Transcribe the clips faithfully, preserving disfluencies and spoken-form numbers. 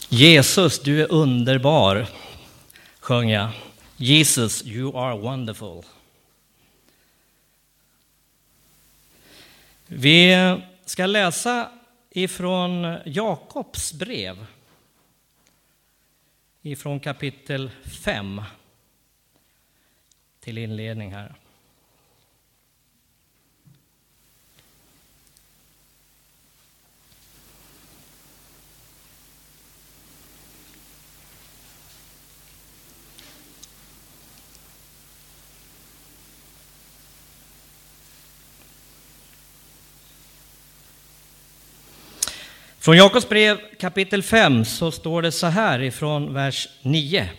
Jesus, du är underbar, sjöng jag. Jesus, you are wonderful. Vi ska läsa ifrån Jakobs brev, ifrån kapitel fem till inledning här. Från Jakobs brev kapitel fem så står det så här ifrån vers nio.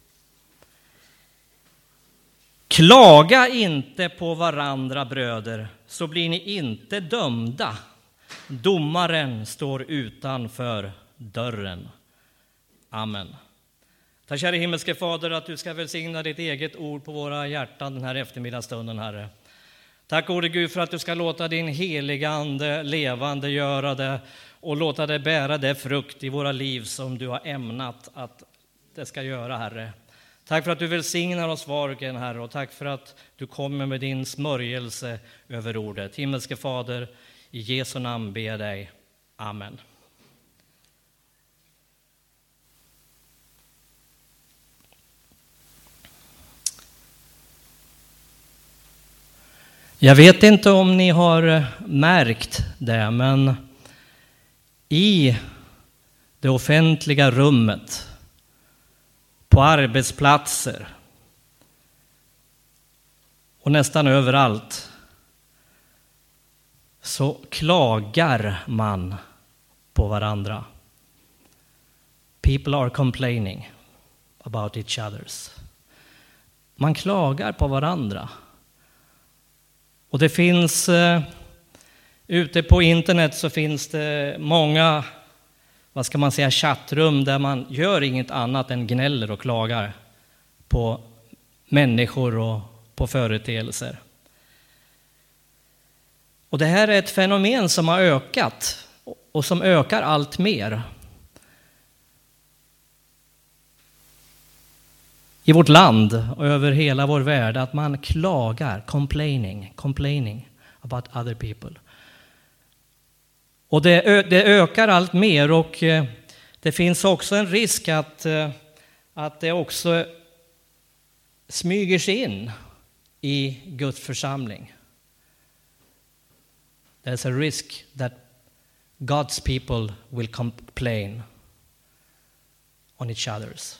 Klaga inte på varandra, bröder, så blir ni inte dömda. Domaren står utanför dörren. Amen. Tack kära himmelske Fader att du ska välsigna ditt eget ord på våra hjärtan den här eftermiddagsstunden, Herre. Tack gode Gud för att du ska låta din heliga ande levande göra det och låta det bära det frukt i våra liv som du har ämnat att det ska göra, Herre. Tack för att du välsignar oss var och en, Herre, och tack för att du kommer med din smörjelse över ordet. Himmelske Fader, i Jesu namn ber jag dig. Amen. Jag vet inte om ni har märkt det, men i det offentliga rummet, på arbetsplatser och nästan överallt så klagar man på varandra. People are complaining about each others. Man klagar på varandra. Och det finns, eh, ute på internet så finns det många, vad ska man säga, chattrum där man gör inget annat än gnäller och klagar på människor och på företeelser. Och det här är ett fenomen som har ökat och som ökar allt mer i vårt land och över hela vår värld, att man klagar, complaining, complaining about other people. Och det, det ökar allt mer, och det finns också en risk att, att det också smyger sig in i Guds församling. There's a risk that God's people will complain on each others.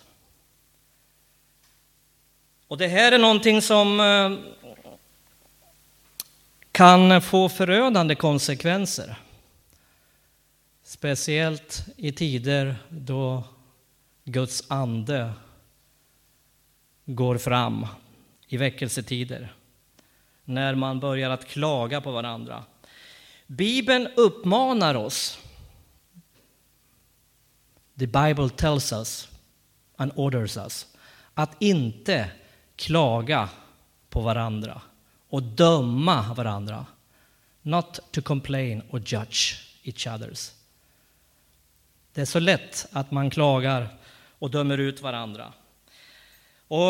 Och det här är någonting som kan få förödande konsekvenser. Speciellt i tider då Guds ande går fram, i väckelsetider, när man börjar att klaga på varandra. Bibeln uppmanar oss. The Bible tells us and orders us att inte klaga på varandra och döma varandra. Not to complain or judge each others. Det är så lätt att man klagar och dömer ut varandra. Och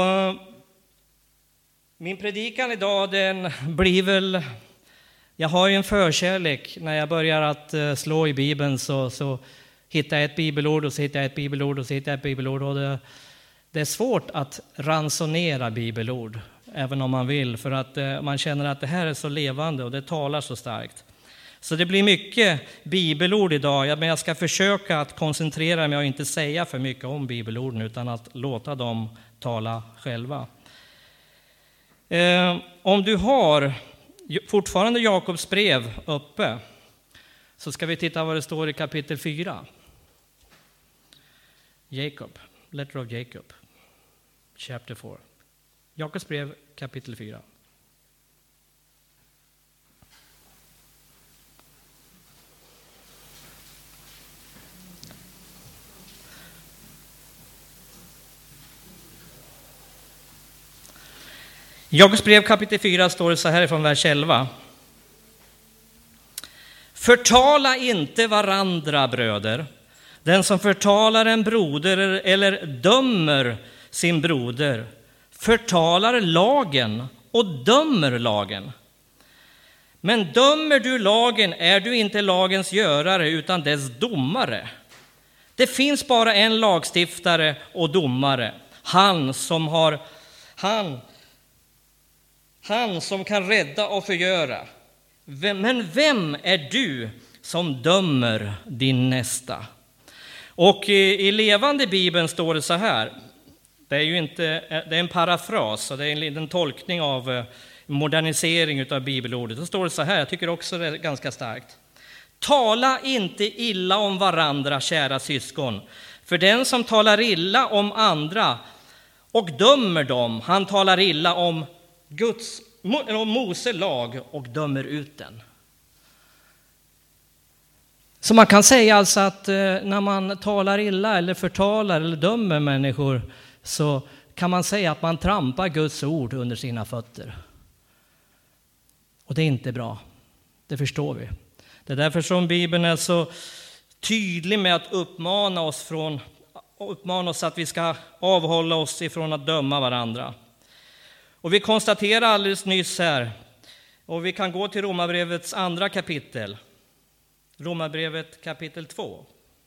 min predikan idag, den blir väl, jag har ju en förkärlek när jag börjar att slå i Bibeln, så, så hittar jag ett bibelord och så hittar jag ett bibelord och så hittar jag ett bibelord, och det, det är svårt att ransonera bibelord även om man vill, för att man känner att det här är så levande och det talar så starkt. Så det blir mycket bibelord idag, men jag ska försöka att koncentrera mig och inte säga för mycket om bibelorden utan att låta dem tala själva. Eh, om du har fortfarande Jakobs brev uppe så ska vi titta vad det står i kapitel fyra. Jacob, letter of Jacob, chapter four. Jakobs brev kapitel fyra. I Jakobs brev kapitel fyra står det så här från vers elva. Förtala inte varandra, bröder, Den som förtalar en broder eller dömer sin broder förtalar lagen och dömer lagen. Men dömer du lagen är du inte lagens görare utan dess domare. Det finns bara en lagstiftare och domare, han som har han han som kan rädda och förgöra. Men vem är du som dömer din nästa? Och i levande Bibeln står det så här. Det är ju inte det är en parafras, så det är en, en tolkning av modernisering av bibelordet. Då står det så här, jag tycker också det är ganska starkt. Tala inte illa om varandra, kära syskon, för den som talar illa om andra och dömer dem, han talar illa om Guds om Mose lag och dömer ut den. Så man kan säga alltså att när man talar illa eller förtalar eller dömer människor, så kan man säga att man trampar Guds ord under sina fötter. Och det är inte bra. Det förstår vi. Det är därför som Bibeln är så tydlig med att uppmana oss från uppmana oss att vi ska avhålla oss ifrån att döma varandra. Och vi konstaterar alldeles nyss här, och vi kan gå till Romarbrevets andra kapitel. Romarbrevet kapitel två.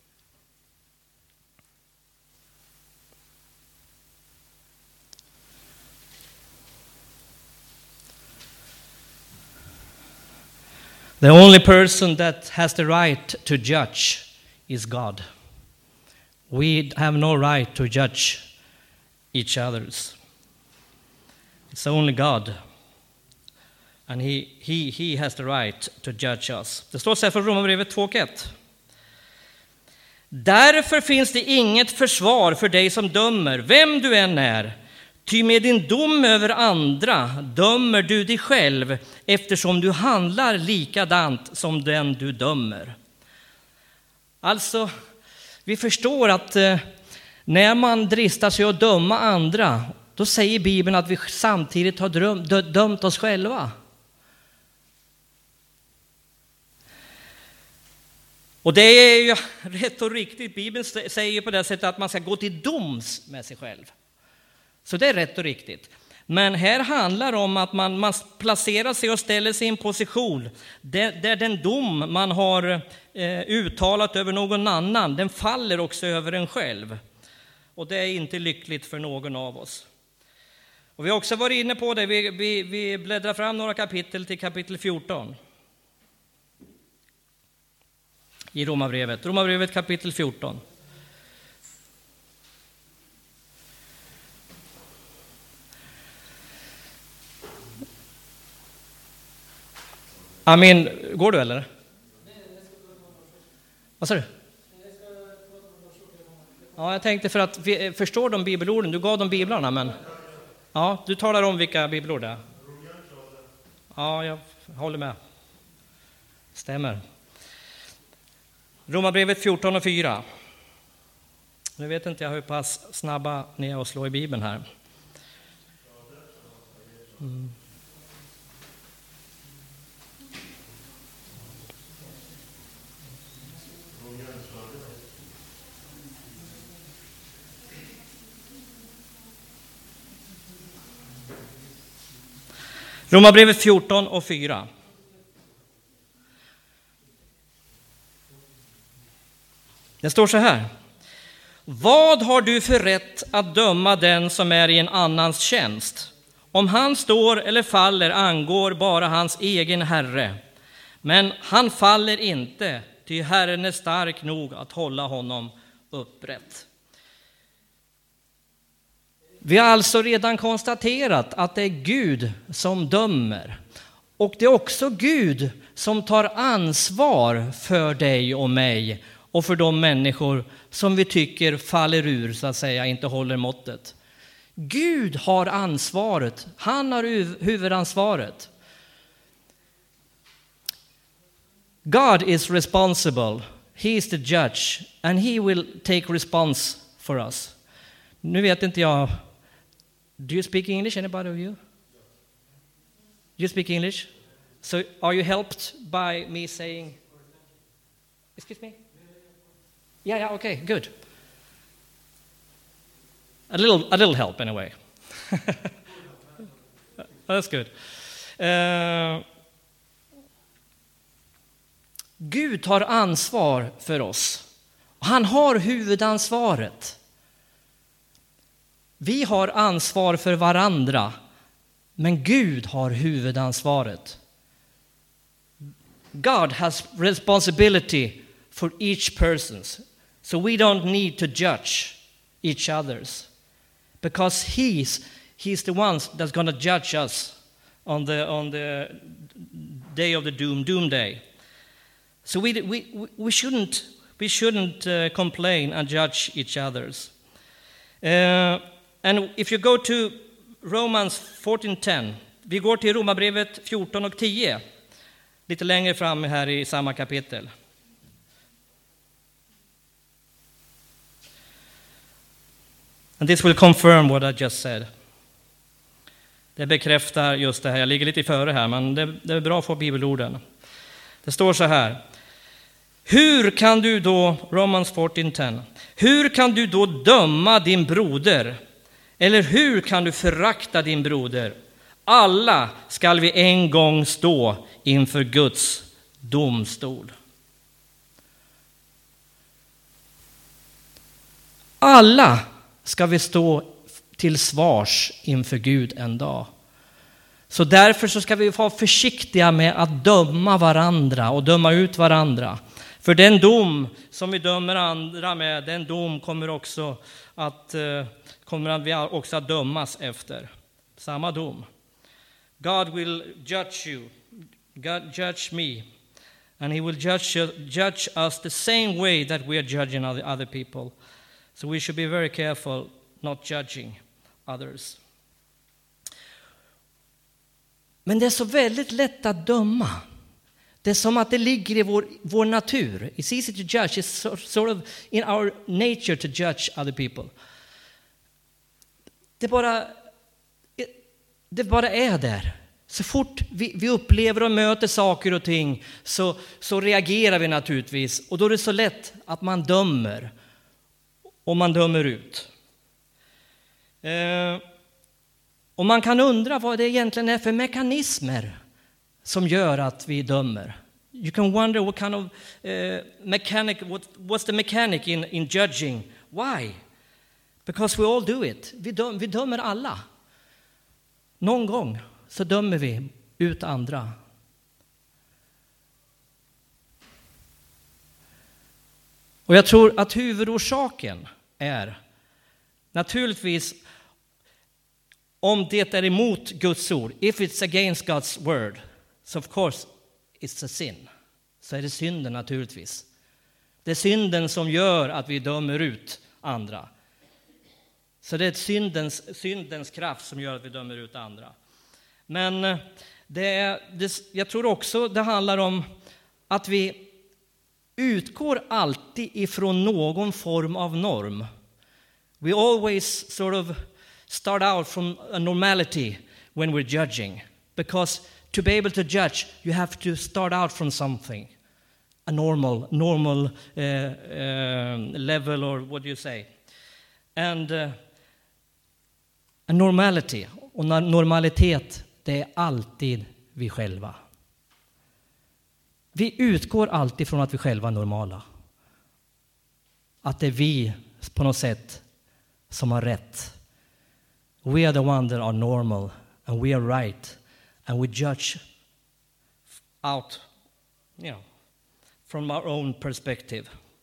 The only person that has the right to judge is God. We have no right to judge each others. It's only God. And he, he, he has the right to judge us. Det står så här från Romarbrevet två ett. Därför finns det inget försvar för dig som dömer, vem du än är. Ty med din dom över andra dömer du dig själv, eftersom du handlar likadant som den du dömer. Alltså, vi förstår att eh, när man dristar sig att döma andra, då säger Bibeln att vi samtidigt har dröm, dö, dömt oss själva. Och det är ju rätt och riktigt. Bibeln säger på det sättet att man ska gå till doms med sig själv. Så det är rätt och riktigt. Men här handlar det om att man, man placerar sig och ställer sig i en position där, där den dom man har eh, uttalat över någon annan, den faller också över en själv. Och det är inte lyckligt för någon av oss. Och vi har också varit inne på det, vi, vi, vi bläddrar fram några kapitel till kapitel fjorton. I Romarbrevet, Romarbrevet kapitel fjorton. Amen, går du eller? Vad sa du? Ja, jag tänkte för att vi förstår de bibelorden, du gav dem biblarna, men ja, du talar om vilka bibelord det är. Ja, jag håller med. Stämmer. Romarbrevet fjorton och fyra. Nu vet inte jag hur pass snabba ni är att slå i Bibeln här. Mm. Romarbrevet fjorton och fyra. Det står så här. Vad har du för rätt att döma den som är i en annans tjänst? Om han står eller faller angår bara hans egen herre. Men han faller inte, ty Herren är stark nog att hålla honom upprätt. Vi har alltså redan konstaterat att det är Gud som dömer. Och det är också Gud som tar ansvar för dig och mig och för de människor som vi tycker faller ur, så att säga, inte håller måttet. Gud har ansvaret. Han har huvudansvaret. God is responsible. He is the judge and he will take response for us. Nu vet inte jag. Do you speak English, anybody of you? You speak English? So are you helped by me saying, excuse me? Yeah, yeah, okay, good. A little, a little help anyway. That's good. Uh, Gud tar ansvar för oss. Han har huvudansvaret. Vi har ansvar för varandra, men Gud har huvudansvaret. God has responsibility for each person, so we don't need to judge each others, because he's he's the one that's going to judge us on the on the day of the doom doomsday. So we we we shouldn't we shouldn't uh, complain and judge each others. Uh, and if you go to Romans fourteen ten, vi går till Romarbrevet fjorton och tio, lite längre fram här i samma kapitel. And this will confirm what I just said. Det bekräftar just det här. Jag ligger lite före här, men det, det är bra att få bibelorden. Det står så här. Hur kan du då, Romans fourteen ten, hur kan du då döma din broder? Eller hur kan du förakta din broder? Alla skall vi en gång stå inför Guds domstol. Alla ska vi stå till svars inför Gud en dag. Så därför så ska vi vara försiktiga med att döma varandra och döma ut varandra. För den dom som vi dömer andra med, den dom kommer också att, kommer vi också att dömas efter. Samma dom. God will judge you, God judge me, and he will judge, judge us the same way that we are judging other, other people. So we should be very careful not judging others. Men det är så väldigt lätt att döma. Det är som att det ligger i vår, vår natur. It's easy to judge. It's sort of in our nature to judge other people. Det bara, det bara är där. Så fort vi, vi upplever och möter saker och ting så, så reagerar vi naturligtvis. Och då är det så lätt att man dömer. Och man dömer ut. Eh, och man kan undra vad det egentligen är för mekanismer som gör att vi dömer. You can wonder what kind of uh, mechanic, what, what's the mechanic in, in judging? Why? Because we all do it. Vi, döm, vi dömer alla. Någon gång så dömer vi ut andra. Och jag tror att huvudorsaken är naturligtvis om det är emot Guds ord. If it's against God's word. So of course it's a sin. Så är det synden naturligtvis. Det är synden som gör att vi dömer ut andra. Så det är syndens, syndens kraft som gör att vi dömer ut andra. Men det är, det, jag tror också det handlar om att vi utgår alltid ifrån någon form av norm. We always sort of start out from a normality when we're judging. Because to be able to judge, you have to start out from something. A normal, normal uh, uh, level, or what do you say? And uh, a normality. Och normalitet, det är alltid vi själva. Vi utgår alltid från att vi själva är normala. Att det är vi på något sätt som har rätt. We are the one that are normal and we are right. And we judge out, you know, from our own perspective.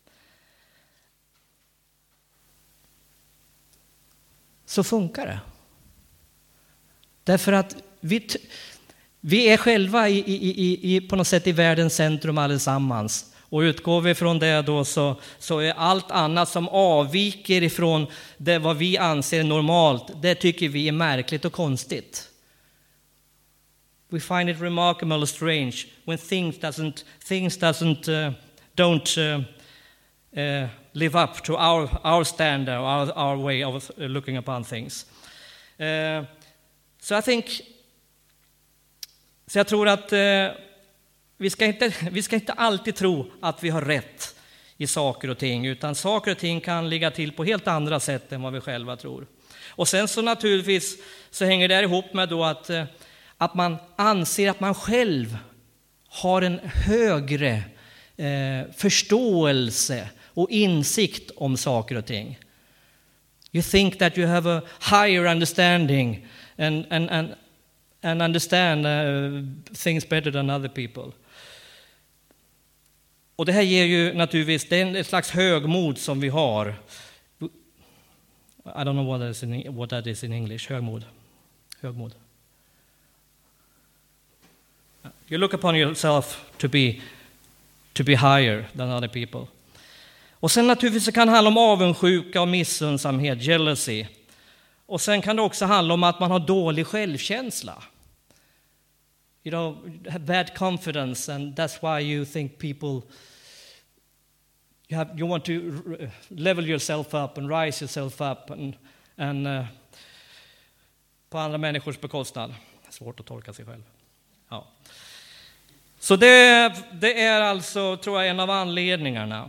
Så funkar det. Därför att vi, t- vi är själva i, i, i, i, på något sätt i världens centrum allesammans. Och utgår vi från det då så, så är allt annat som avviker ifrån det vad vi anser normalt, det tycker vi är märkligt och konstigt. We find it remarkable or strange when things doesn't things doesn't uh, don't uh, uh, live up to our our standard, our our way of looking upon things. Uh, so I think så jag tror att uh, vi ska inte vi ska inte alltid tro att vi har rätt i saker och ting, utan saker och ting kan ligga till på helt andra sätt än vad vi själva tror. Och sen så naturligtvis så hänger det ihop med då att, att man anser att man själv har en högre eh, förståelse och insikt om saker och ting. You think that you have a higher understanding and, and, and, and understand uh, things better than other people. Och det här ger ju naturligtvis, det är ett slags högmod som vi har. I don't know what that is in, what that is in English. Högmod. Högmod. You look upon yourself to be, to be higher than other people. Och sen naturligtvis så kan det handla om avundsjuka och missunnsamhet, jealousy. Och sen kan det också handla om att man har dålig självkänsla. You know, have bad confidence, and that's why you think people, you have, you want to level yourself up and rise yourself up and, and uh, på andra människors bekostnad. Svårt att tolka sig själv. Ja. Så det, det är alltså, tror jag, en av anledningarna.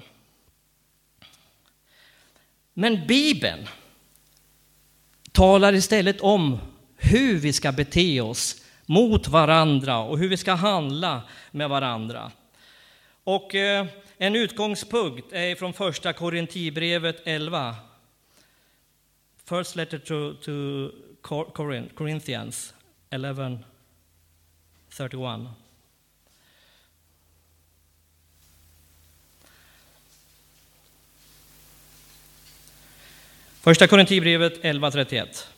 Men Bibeln talar istället om hur vi ska bete oss mot varandra och hur vi ska handla med varandra. Och eh, en utgångspunkt är från första Korintierbrevet elva. First letter to, to Cor- Corinthians eleven thirty-one. Första Korintierbrevet elva trettioett.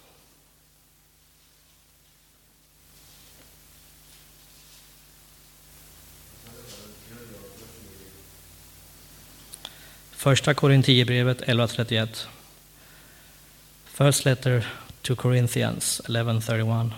Första Korintierbrevet elva trettioett. First letter to Corinthians eleven thirty-one.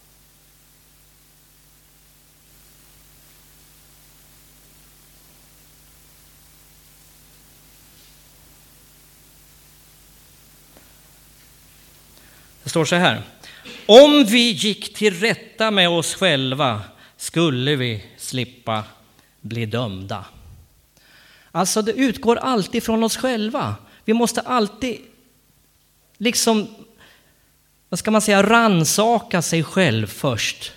Det står så här: om vi gick till rätta med oss själva skulle vi slippa bli dömda. Alltså det utgår alltid från oss själva. Vi måste alltid liksom, vad ska man säga, ransaka sig själv först.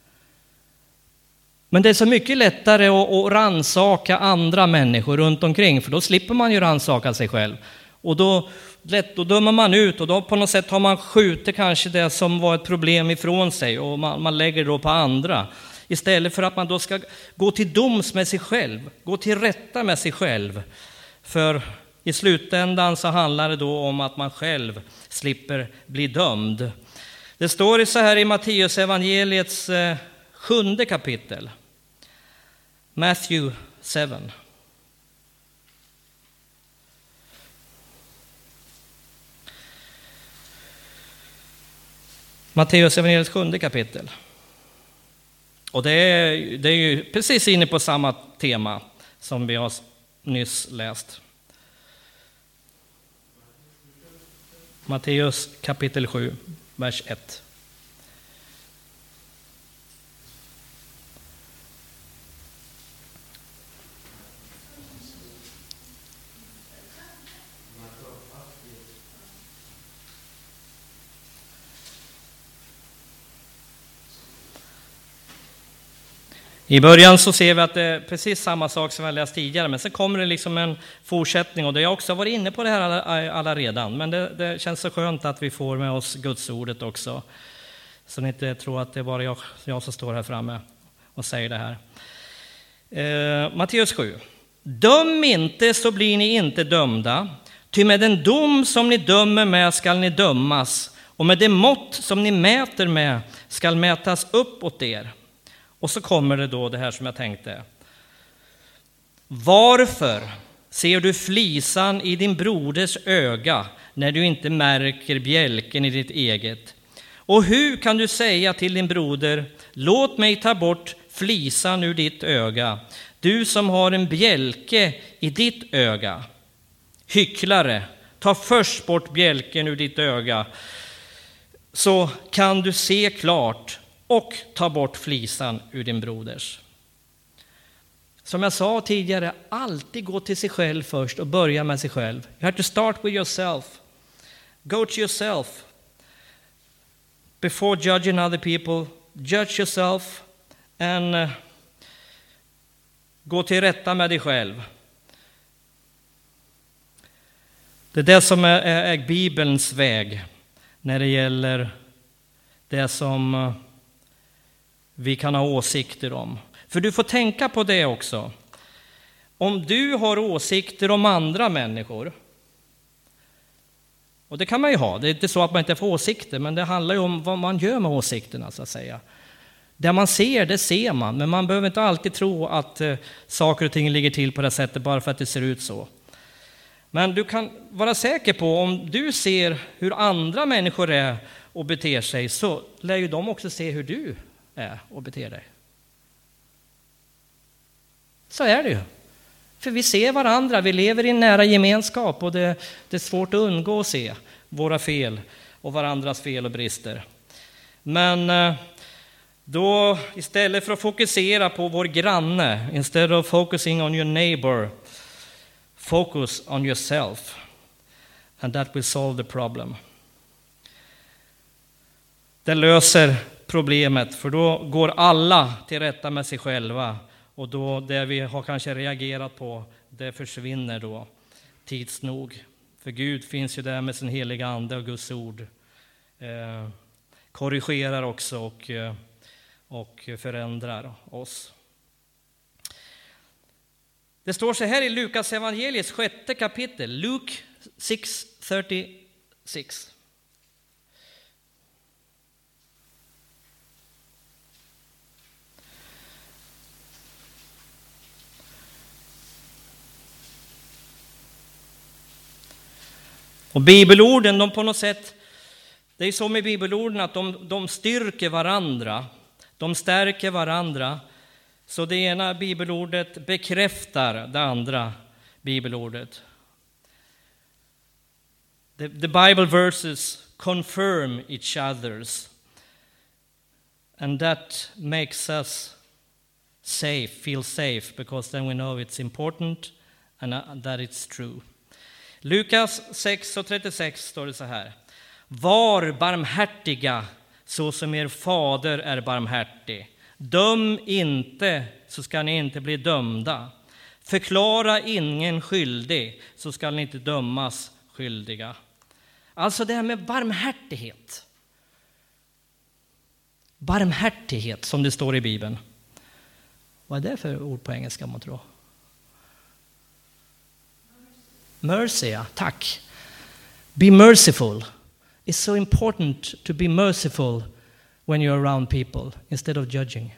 Men det är så mycket lättare att, att ransaka andra människor runt omkring, för då slipper man ju ransaka sig själv. Och då, lätt, då dömer man ut, och då på något sätt har man skjutit kanske det som var ett problem ifrån sig, och man, man lägger det då på andra. Istället för att man då ska gå till doms med sig själv, gå till rätta med sig själv. För i slutändan så handlar det då om att man själv slipper bli dömd. Det står så här i Matteus evangeliets eh, sjunde kapitel. Matthew seven. Matteus evangeliets sjunde kapitel. Och det är, det är ju precis inne på samma tema som vi har nyss läst. Matteus kapitel sju, vers ett. I början så ser vi att det är precis samma sak som jag läst tidigare, men sen kommer det liksom en fortsättning, och det har också varit inne på det här alla, alla redan, men det, det känns så skönt att vi får med oss Guds ordet också, så ni inte tror att det är bara jag, jag som står här framme och säger det här. Eh, Matteus sju. Döm inte, så blir ni inte dömda, ty med den dom som ni dömer med skall ni dömas, och med det mått som ni mäter med skall mätas upp åt er. Och så kommer det då det här som jag tänkte. Varför ser du flisan i din broders öga när du inte märker bjälken i ditt eget? Och hur kan du säga till din broder, låt mig ta bort flisan ur ditt öga, du som har en bjälke i ditt öga? Hycklare, ta först bort bjälken ur ditt öga, så kan du se klart och ta bort flisan ur din broders. Som jag sa tidigare, alltid gå till sig själv först och börja med sig själv. You have to start with yourself. Go to yourself. Before judging other people, judge yourself and uh, gå till rätta med dig själv. Det är det som är, är, är Bibelns väg när det gäller det som uh, vi kan ha åsikter om. För du får tänka på det också. Om du har åsikter om andra människor, och det kan man ju ha, det är inte så att man inte får åsikter, men det handlar ju om vad man gör med åsikterna så att säga. Det man ser, det ser man, men man behöver inte alltid tro att eh, saker och ting ligger till på det sättet bara för att det ser ut så. Men du kan vara säker på, om du ser hur andra människor är och beter sig, så lär ju de också se hur du är och beter dig. Så är det ju. För vi ser varandra, vi lever i en nära gemenskap och det, det är svårt att undgå att se våra fel och varandras fel och brister. Men då istället för att fokusera på vår granne, instead of focusing on your neighbor, focus on yourself. And that will solve the problem. Det löser problemet, för då går alla till rätta med sig själva. Och då det vi har kanske reagerat på, det försvinner då tids nog. För Gud finns ju där med sin heliga ande och Guds ord. Eh, korrigerar också och, och förändrar oss. Det står så här i Lukas evangeliets sjätte kapitel, Luke sex trettiosex. Och bibelorden, de på något sätt, det är så med bibelorden att de, de styrker varandra, de stärker varandra. Så det ena bibelordet bekräftar det andra bibelordet. The, the Bible verses confirm each others. And that makes us safe, feel safe, because then we know it's important and that it's true. Lukas sex trettiosex står det så här. Var barmhärtiga så som er fader är barmhärtig. Döm inte så ska ni inte bli dömda. Förklara ingen skyldig så ska ni inte dömas skyldiga. Alltså det här med barmhärtighet. Barmhärtighet som det står i Bibeln. Vad är det för ord på engelska man tror? Mercy, ja, tack. Be merciful. It's so important to be merciful when you're around people instead of judging.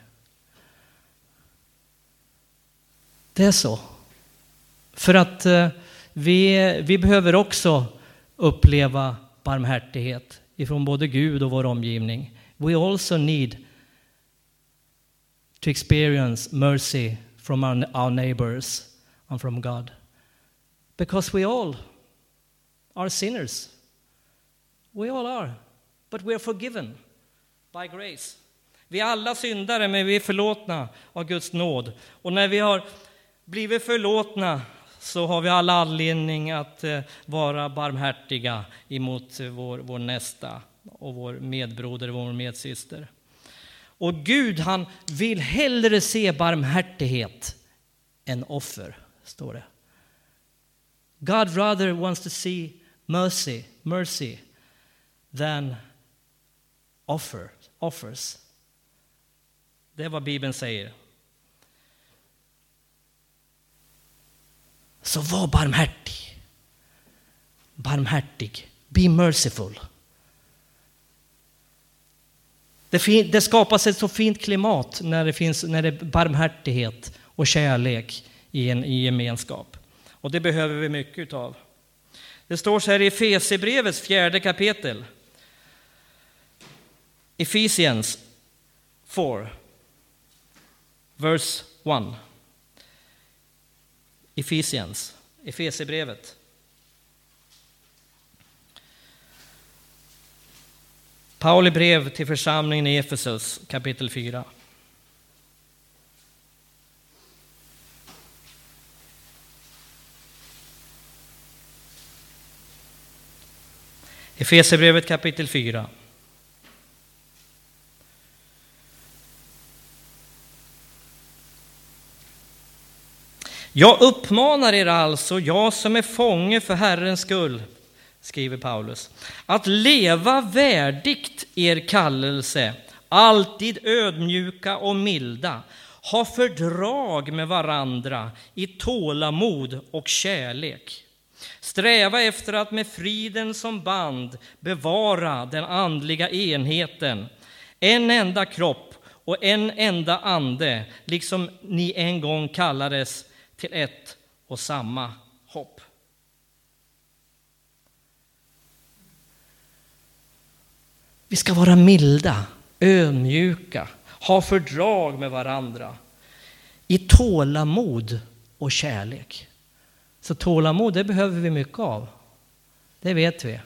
Det är så. För att uh, vi, vi behöver också uppleva barmhärtighet ifrån både Gud och vår omgivning. We also need to experience mercy from our, our neighbors and from God. Because we all are sinners. We all are. But we are forgiven by grace. Vi är alla syndare, men vi är förlåtna av Guds nåd. Och när vi har blivit förlåtna så har vi alla anledning att vara barmhärtiga emot vår, vår nästa och vår medbroder och vår medsyster. Och Gud, han vill hellre se barmhärtighet än offer, står det. God rather wants to see mercy, mercy than offer, offers. Det är vad Bibeln säger. Så var barmhärtig. Barmhärtig. Be merciful. Det, fin- det skapas ett så fint klimat när det finns när det är barmhärtighet och kärlek i en i gemenskap. Och det behöver vi mycket utav. Det står så här i Efesierbrevets fjärde kapitel. Ephesians four, verse one. Ephesians, Efesierbrevet. Pauli brev till församlingen i Efesus, kapitel fyra. Efesierbrevet kapitel fyra. Jag uppmanar er alltså, jag som är fånge för Herrens skull, skriver Paulus, att leva värdigt er kallelse, alltid ödmjuka och milda, ha fördrag med varandra i tålamod och kärlek. Sträva efter att med friden som band bevara den andliga enheten, en enda kropp och en enda ande, liksom ni en gång kallades till ett och samma hopp. Vi ska vara milda, ödmjuka, ha fördrag med varandra i tålamod och kärlek. Så tålamod, det behöver vi mycket av. Det vet vi.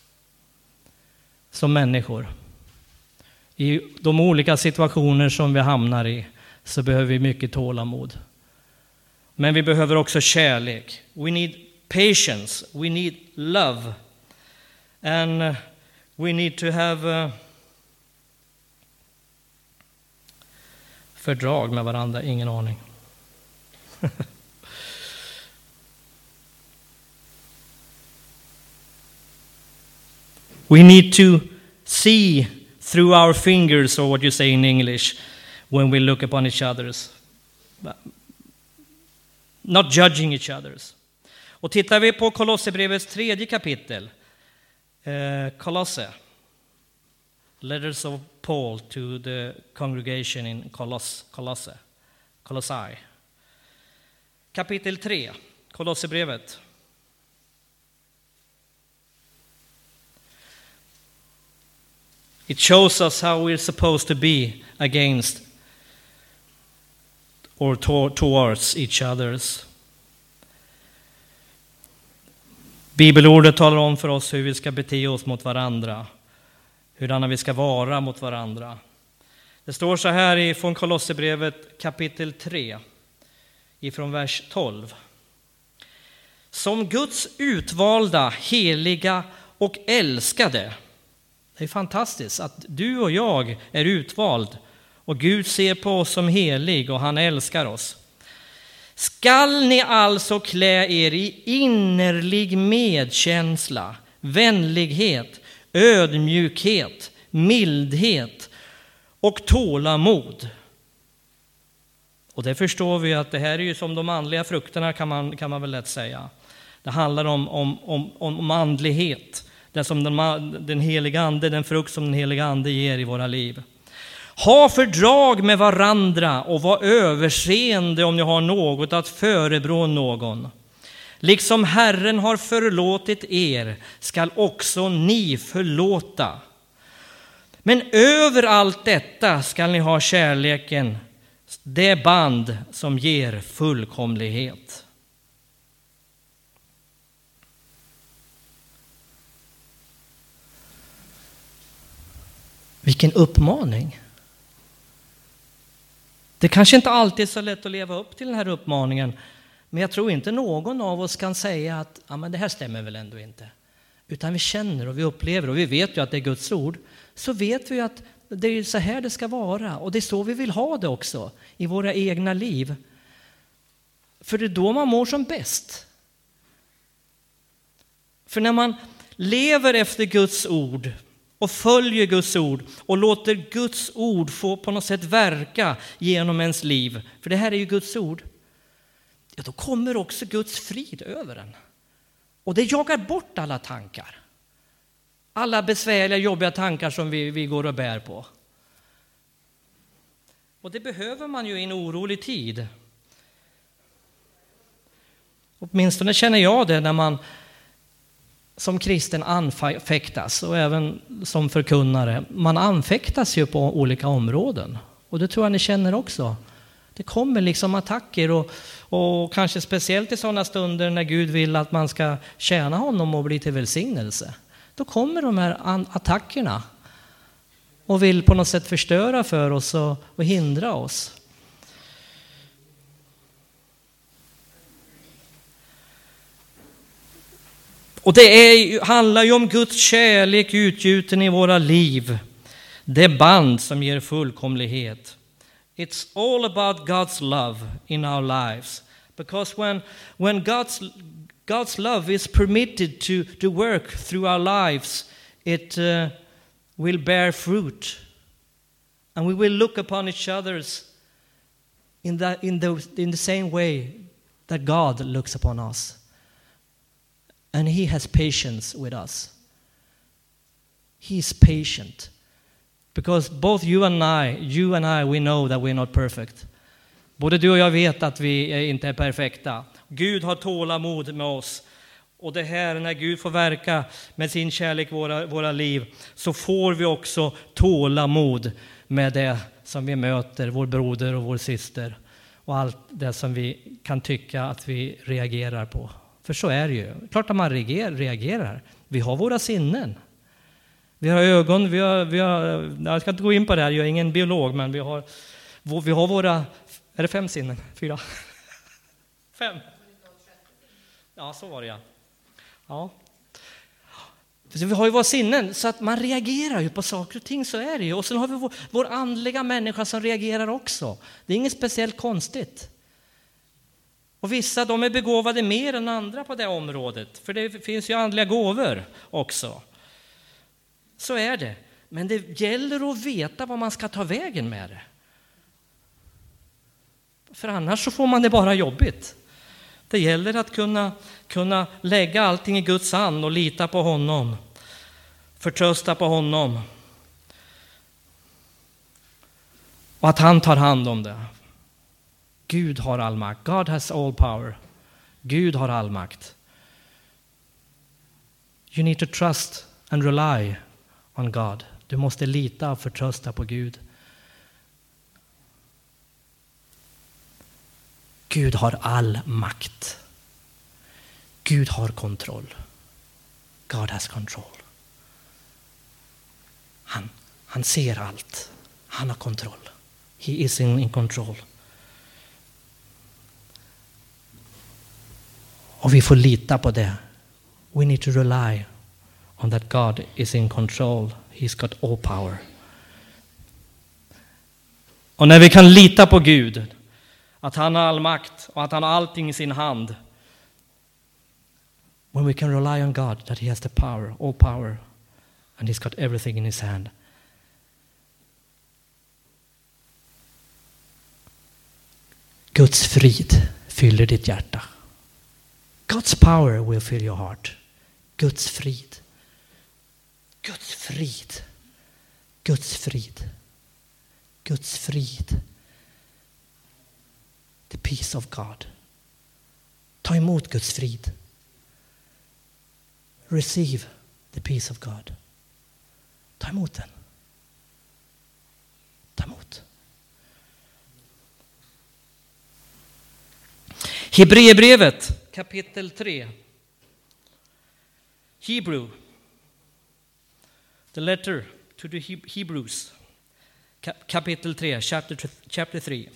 Som människor. I de olika situationer som vi hamnar i så behöver vi mycket tålamod. Men vi behöver också kärlek. We need patience. We need love. And we need to have uh, fördrag med varandra. Ingen aning. We need to see through our fingers, or what you say in English, when we look upon each other's. Not judging each others. Och tittar vi på Kolosserbrevets tredje kapitel, eh, Kolosse, letters of Paul to the congregation in Koloss, Kolosse, Kolossai. Kapitel tre, Kolosserbrevet. It shows us how we're supposed to be against or to- towards each others. Bibelordet talar om för oss hur vi ska bete oss mot varandra. Hurdana vi ska vara mot varandra. Det står så här i från Kolosserbrevet kapitel tre, ifrån vers tolv. Som Guds utvalda, heliga och älskade. Det är fantastiskt att du och jag är utvald. Och Gud ser på oss som helig och han älskar oss. Skall ni alltså klä er i innerlig medkänsla, vänlighet, ödmjukhet, mildhet och tålamod. Och det förstår vi att det här är ju som de andliga frukterna, kan man, kan man väl lätt säga. Det handlar om, om, om, om andlighet. Det som den, den heliga ande, den frukt som den heliga ande ger i våra liv. Ha fördrag med varandra och var överseende om ni har något att förebrå någon. Liksom Herren har förlåtit er skall också ni förlåta. Men över allt detta skall ni ha kärleken, det band som ger fullkomlighet. Vilken uppmaning. Det kanske inte alltid är så lätt att leva upp till den här uppmaningen. Men jag tror inte någon av oss kan säga att ja, men det här stämmer väl ändå inte. Utan vi känner och vi upplever och vi vet ju att det är Guds ord. Så vet vi att det är så här det ska vara. Och det är så vi vill ha det också i våra egna liv. För det är då man mår som bäst. För när man lever efter Guds ord och följer Guds ord och låter Guds ord få på något sätt verka genom ens liv. För det här är ju Guds ord. Ja, då kommer också Guds frid över en. Och det jagar bort alla tankar. Alla besvärliga, jobbiga tankar som vi, vi går och bär på. Och det behöver man ju i en orolig tid. Åtminstone känner jag det när man som kristen anfäktas och även som förkunnare. Man anfäktas ju på olika områden. Och det tror jag ni känner också. Det kommer liksom attacker och, och kanske speciellt i sådana stunder när Gud vill att man ska tjäna honom och bli till välsignelse. Då kommer de här attackerna och vill på något sätt förstöra för oss och, och hindra oss. Och det är, handlar ju om Guds kärlek utgjuten i våra liv. Det band som ger fullkomlighet. It's all about God's love in our lives. Because when, when God's, God's love is permitted to, to work through our lives, it uh, will bear fruit. And we will look upon each other's in the, in the, in the same way that God looks upon us. And he has patience with us. He's patient. Because both you and I, you and I, we know that we're not perfect. Både du och jag vet att vi inte är perfekta. Gud har tålamod med oss. Och det här, när Gud får verka med sin kärlek i våra, våra liv, så får vi också tålamod med det som vi möter, vår broder och vår syster. Och allt det som vi kan tycka att vi reagerar på. För så är det ju. Klart att man reagerar. Vi har våra sinnen. Vi har ögon, vi har, vi har, jag ska inte gå in på det här, jag är ingen biolog, men vi har, vi har våra, är det fem sinnen? Fyra? Fem? Ja, så var det ja. Ja. Så vi har ju våra sinnen, så att man reagerar ju på saker och ting, så är det ju. Och sen har vi vår, vår andliga människa som reagerar också. Det är inget speciellt konstigt. Och vissa, de är begåvade mer än andra på det området. För det finns ju andliga gåvor också. Så är det. Men det gäller att veta vad man ska ta vägen med det. För annars så får man det bara jobbigt. Det gäller att kunna, kunna lägga allting i Guds hand och lita på honom. Förtrösta på honom. Och att han tar hand om det. Gud har all makt. God has all power. Gud har all makt. You need to trust and rely on God. Du måste lita och förtrösta på Gud. Gud har all makt. Gud har kontroll. God has control. Han, han ser allt. Han har kontroll. He is in, in control. Och vi får lita på det. We need to rely on that God is in control. He's got all power. Och när vi kan lita på Gud, att han har all makt och att han har allting i sin hand. When we can rely on God, that he has the power, all power, and he's got everything in his hand. Guds frid fyller ditt hjärta. God's power will fill your heart. Guds frid. Guds frid. Guds frid. Guds frid. The peace of God. Ta emot Guds frid. Receive the peace of God. Ta emot den. Ta emot. Hebreerbrevet kapitel tre. Hebrew. The letter to the Hebrews. Kapitel tre, chapter chapter three.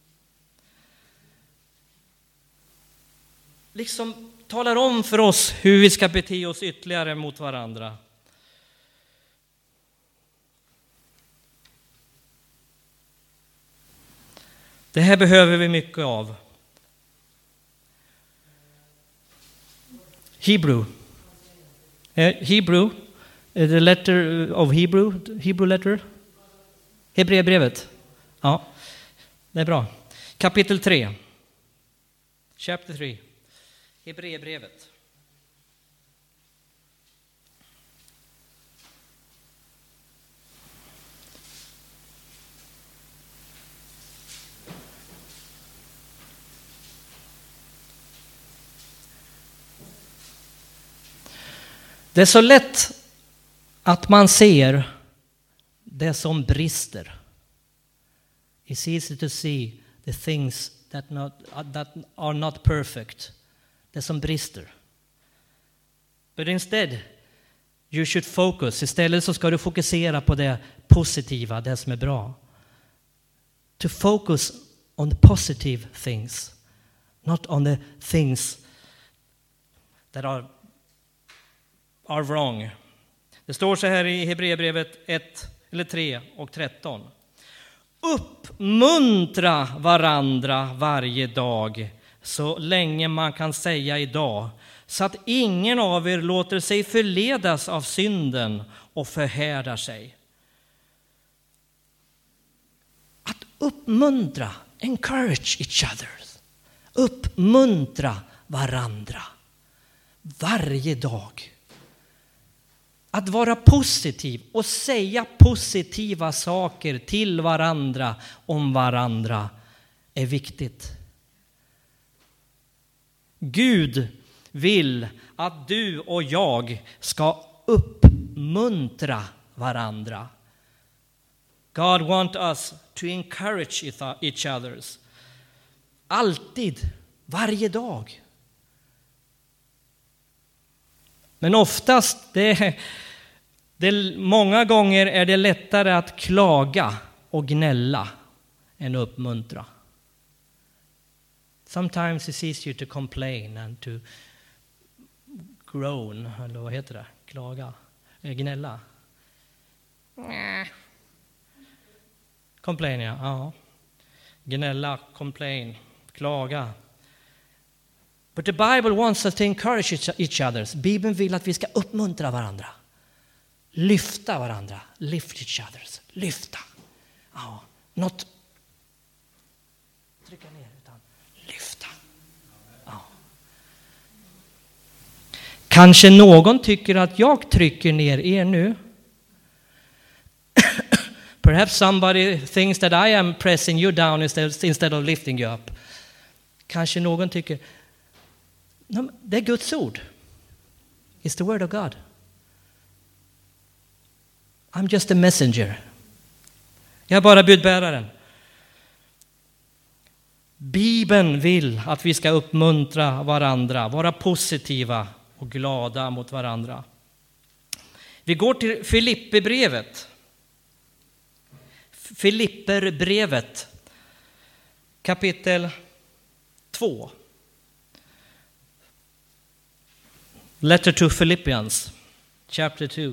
Liksom talar om för oss hur vi ska bete oss ytterligare mot varandra. Det här behöver vi mycket av. Hebrew. Uh, Hebrew. Uh, the letter of Hebrew. Hebrew letter. Hebreerbrevet. Ja, det är bra. Kapitel tre. Chapter three. Hebreerbrevet. Det är så lätt att man ser det som brister. It's easy to see the things that, not, that are not perfect. Det som brister. But instead, you should focus. Istället så ska du fokusera på det positiva, det som är bra. To focus on the positive things. Not on the things that are are wrong. Det står så här i Hebreerbrevet ett eller tre och tretton. Uppmuntra varandra varje dag så länge man kan säga idag, så att ingen av er låter sig förledas av synden och förhärdar sig. Att uppmuntra, encourage each other. Uppmuntra varandra varje dag. Att vara positiv och säga positiva saker till varandra om varandra är viktigt. Gud vill att du och jag ska uppmuntra varandra. God wants us to encourage each others. Alltid, varje dag. Men oftast, det, det, många gånger är det lättare att klaga och gnälla än uppmuntra. Sometimes it's easier to complain and to groan, eller vad heter det? Klaga, gnälla. Complain, ja. ja. Gnälla, complain, klaga. But the Bible wants us to encourage each other. Bibeln vill att vi ska uppmuntra varandra. Lyfta varandra. Lift each others. Lyfta. Ja, not trycka ner, utan lyfta. Ja. Kanske någon tycker att jag trycker ner er nu. Perhaps somebody thinks that I am pressing you down instead, instead of lifting you up. Kanske någon tycker, det är Guds ord. It's the word of God. I'm just a messenger. Jag är bara budbäraren. Bibeln vill att vi ska uppmuntra varandra, vara positiva och glada mot varandra. Vi går till Filipperbrevet. Filipperbrevet kapitel två. Letter to Philippians, chapter two.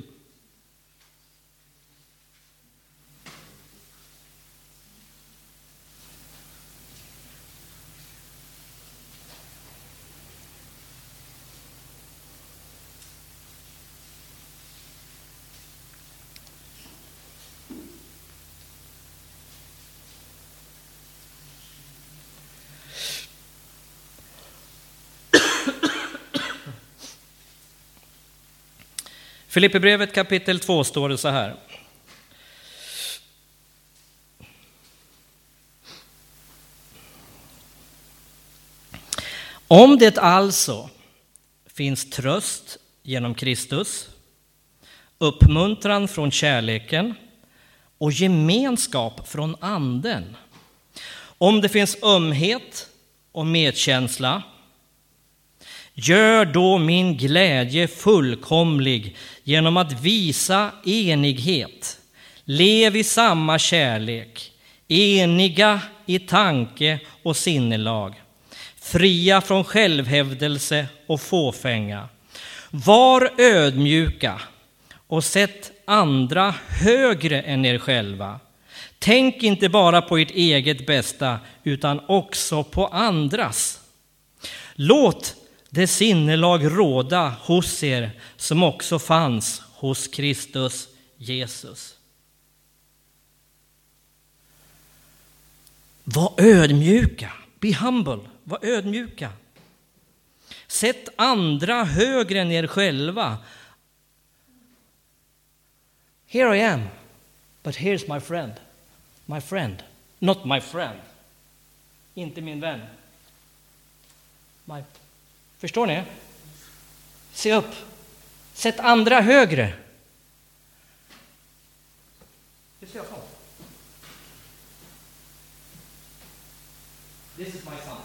Filipperbrevet kapitel två står det så här. Om det alltså finns tröst genom Kristus, uppmuntran från kärleken och gemenskap från anden, om det finns ömhet och medkänsla, gör då min glädje fullkomlig genom att visa enighet. Lev i samma kärlek, eniga i tanke och sinnelag, fria från självhävdelse och fåfänga. Var ödmjuka och sätt andra högre än er själva. Tänk inte bara på ert eget bästa utan också på andras. Låt det sinnelag råda hos er som också fanns hos Kristus Jesus. Var ödmjuka. Be humble. Var ödmjuka. Sätt andra högre än er själva. Here I am, but here's my friend. My friend. Not my friend. Inte min vän. My Förstår ni? Se upp. Sätt andra högre. Det ser jag på. This is my son.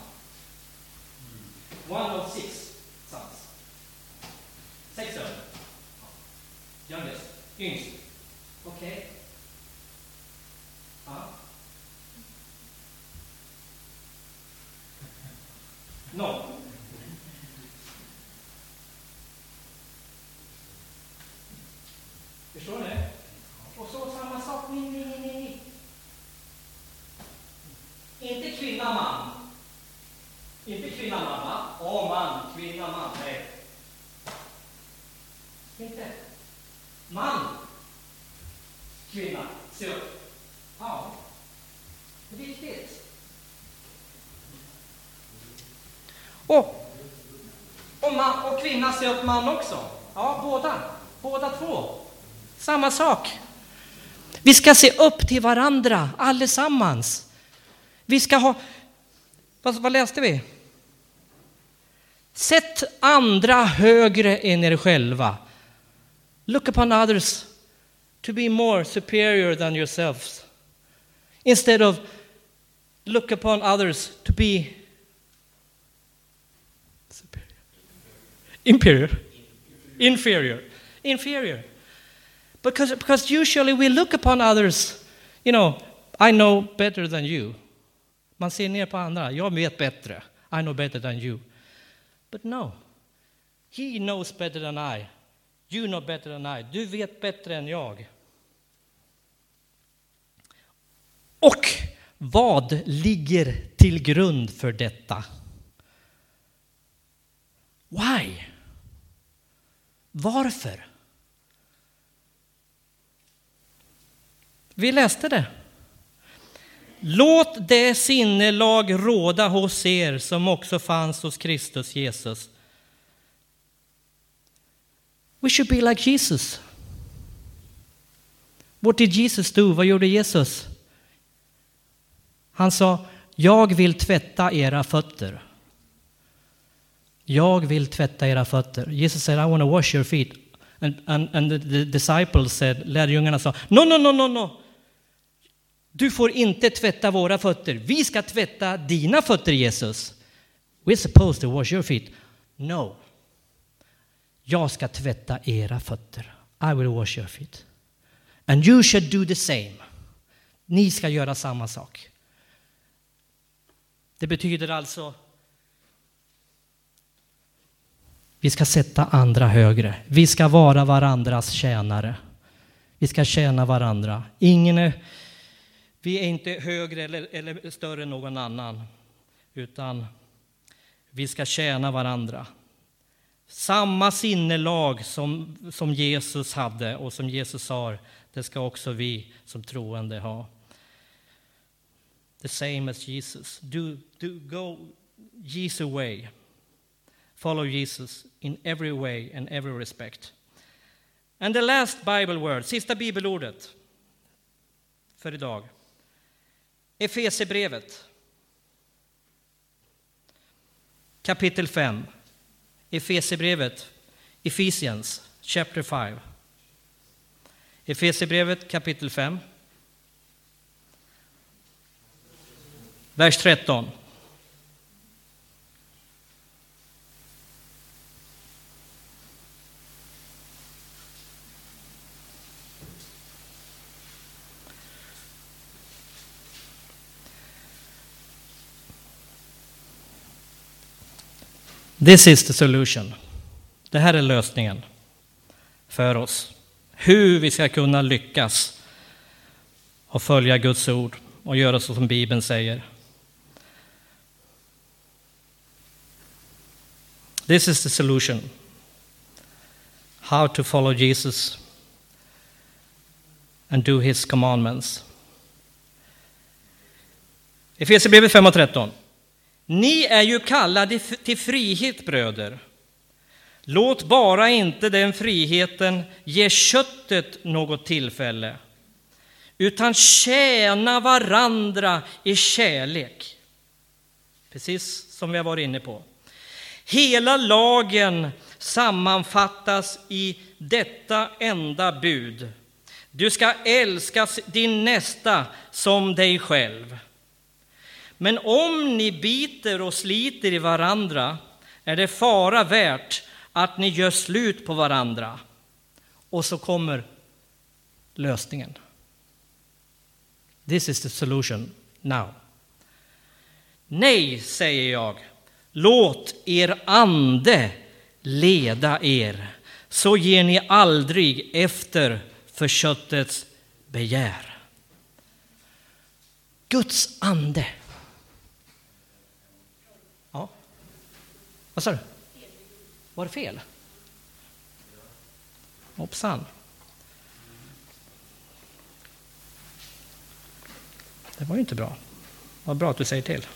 One of six sons. Sex söner. Youngest. Yngst. Okej. Okay. Ja. No. Inte. Man. Kvinna. Se upp. Ja. Det är viktigt. Och, och, man, och kvinna ser upp man också. Ja, båda. Båda två. Samma sak. Vi ska se upp till varandra allesammans. Vi ska ha... Vad, vad läste vi? Sätt andra högre än er själva. Look upon others to be more superior than yourselves. Instead of look upon others to be superior. Inferior. Inferior. Inferior. Because, because usually we look upon others, you know, I know better than you. Man ser ner på andra. Jag vet bättre. I know better than you. But no. He knows better than I. You know better than I. Du vet bättre än jag. Och vad ligger till grund för detta? Why? Varför? Vi läste det. Låt det sinnelag råda hos er som också fanns hos Kristus Jesus. We should be like Jesus. What did Jesus do? Vad gjorde Jesus? Han sa, jag vill tvätta era fötter. Jag vill tvätta era fötter. Jesus said, I want to wash your feet. And, and, and the, the disciples said, lärjungarna sa, no, no, no, no, no. Du får inte tvätta våra fötter. Vi ska tvätta dina fötter, Jesus. We're supposed to wash your feet. No. Jag ska tvätta era fötter. I will wash your feet. And you should do the same. Ni ska göra samma sak. Det betyder alltså vi ska sätta andra högre. Vi ska vara varandras tjänare. Vi ska tjäna varandra. Ingen är, vi är inte högre eller, eller större än någon annan. Utan vi ska tjäna varandra. Samma sinnelag som, som Jesus hade och som Jesus sa, det ska också vi som troende ha. The same as Jesus. Do, do go Jesus way. Follow Jesus in every way and every respect. And the last Bible word, sista bibelordet för idag. Efesierbrevet. Kapitel fem. Efesierbrevet. Ephesians chapter five. Efesierbrevet kapitel fem. Vers tretton. This is the solution. Det här är lösningen för oss. Hur vi ska kunna lyckas och följa Guds ord och göra så som Bibeln säger. This is the solution. How to follow Jesus and do his commandments. Efesierbrevet fem och tretton. Ni är ju kallade till frihet, bröder. Låt bara inte den friheten ge köttet något tillfälle, utan tjäna varandra i kärlek. Precis som vi har varit inne på. Hela lagen sammanfattas i detta enda bud. Du ska älska din nästa som dig själv. Men om ni biter och sliter i varandra är det fara värt att ni gör slut på varandra. Och så kommer lösningen. This is the solution now. Nej, säger jag. Låt er ande leda er, så ger ni aldrig efter för köttets begär. Guds ande. Ja. Vad sa du? Var det fel? Hoppsan. Det var ju inte bra. Vad bra att du säger till.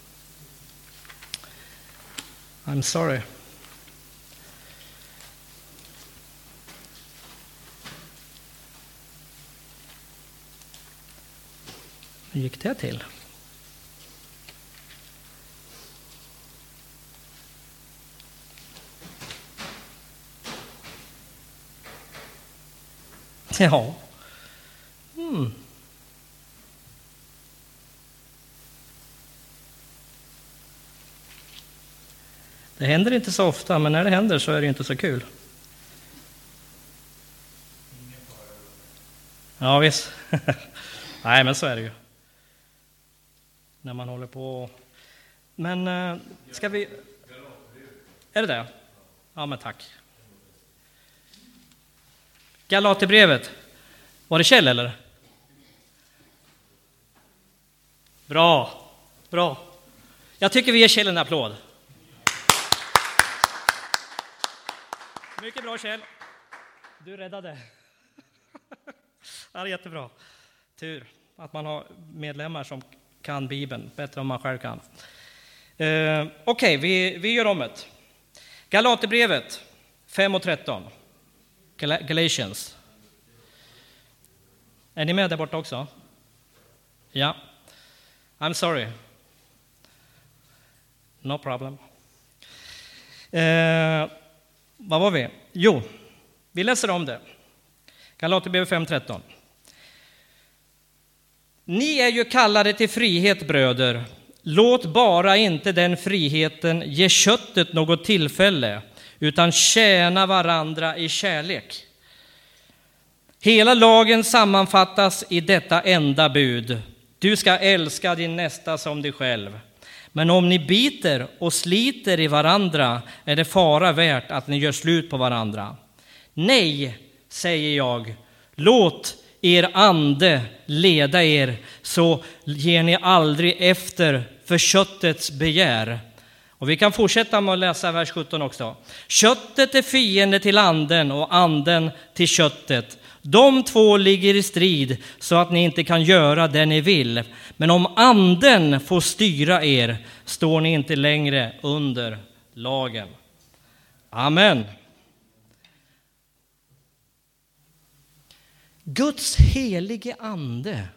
I'm sorry. Hur gick det till? Ja. Mm. Det händer inte så ofta, men när det händer så är det inte så kul. Ja, visst. Nej, men så är det ju. När man håller på. Men äh, ska vi... Är det det? Ja, men tack. Galaterbrevet. Var det Kjell eller? Bra, bra. Jag tycker vi ger Kjell en applåd. Mycket bra, Kjell. Du räddade. Det är jättebra. Tur att man har medlemmar som kan Bibeln bättre än man själv kan. Eh, Okej, okay, vi, vi gör om det. Galaterbrevet fem och tretton. Gal- Galatians. Är ni med där borta också? Ja. I'm sorry. No problem. Eh, vad var vi? Jo, vi läser om det. Galaterbrevet fem tretton. Ni är ju kallade till frihet, bröder. Låt bara inte den friheten ge köttet något tillfälle, utan tjäna varandra i kärlek. Hela lagen sammanfattas i detta enda bud. Du ska älska din nästa som dig själv. Men om ni biter och sliter i varandra är det fara värt att ni gör slut på varandra. Nej, säger jag, låt er ande leda er, så ger ni aldrig efter för köttets begär. Och vi kan fortsätta med att läsa vers sjutton också. Köttet är fiende till anden och anden till köttet. De två ligger i strid så att ni inte kan göra det ni vill. Men om anden får styra er står ni inte längre under lagen. Amen. Guds helige ande.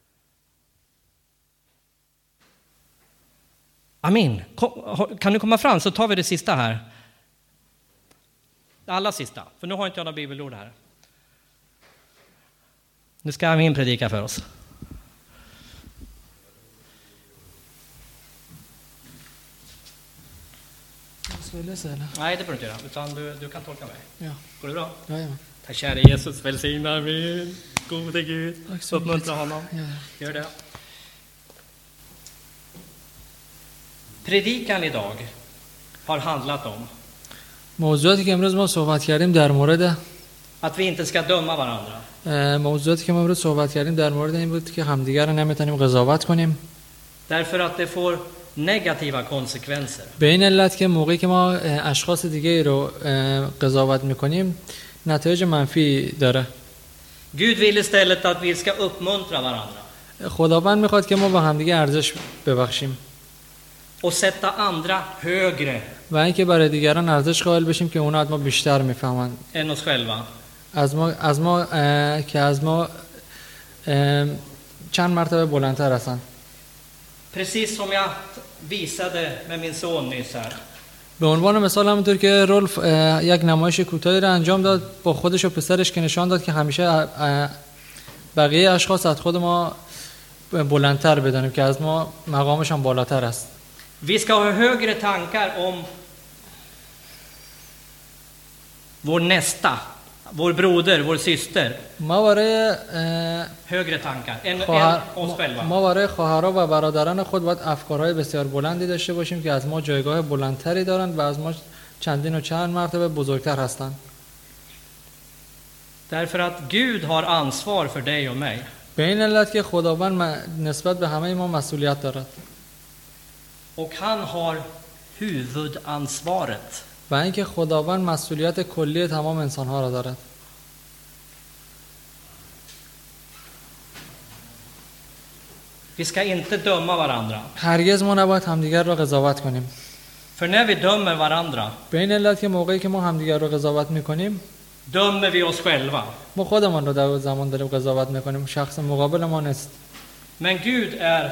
Amen. Kan du komma fram så tar vi det sista här. Alla sista, för nu har inte jag några bibelord här. Nu ska Amin predika för oss. Ska jag läsa eller? Nej, det behöver du inte göra, utan du, du kan tolka mig. Ja. Går det bra? Ja, ja. Tack kära Jesus, välsigna min gode Gud. Tack så mycket. Uppmuntra honom. Ja. Gör det. Predikan idag har handlat om موضوعاتی که امروز ما صحبت کردیم در مورد att vi inte ska döma varandra. موضوعاتی که ما امروز صحبت کردیم در مورد این بود که همدیگر رو نمیتونیم قضاوت کنیم. Därför att det får negativa konsekvenser. به این علت که موقعی که ما اشخاص دیگه رو قضاوت میکنیم نتایج منفی داره. Gud vill istället att vi ska uppmuntra varandra. خداوند میخواد که ما با همدیگه ارزش ببخشیم. Och sätta andra högre و اینکه برای دیگران ارزش قائل بشیم که اونا از ما بیشتر میفهمن. än oss själva. از ما از ما که از ما چند مرتبه بلندتر هستن. Precis som jag visade med min son nyss här. به عنوان مثال همونطور که رولف یک نمایش کوتاهی رو انجام داد با خودش و پسرش که نشان داد که همیشه بقیه اشخاص از خود ما بلندتر بدانیم که از ما مقامشان بالاتر است. Vi ska ha högre tankar om vår nästa, vår broder, vår syster. ما برای högre tankar än, خواهر... än oss själva. ما برای خواهرها و برادران خود باید افکارهای بسیار بلندی داشته باشیم که از ما جایگاه بلندتری دارند و از ما چندین و چند مرتبه بزرگتر هستند. Därför att Gud har ansvar för dig och mig. به این علت که خداوند نسبت به همه ما مسئولیت دارد. Och han har huvudansvaret. و اینکه خداوند مسئولیت کلی تمام انسانها را دارد. Vi ska inte döma varandra. هرگز ما نباید همدیگر را قضاوت کنیم. För när vi dömer varandra, به این علت که موقعی که ما همدیگر را قضاوت میکنیم dömer vi oss själva. ما خودمان را در زمان داریم قضاوت میکنیم، شخص مقابل ما نیست. Men Gud är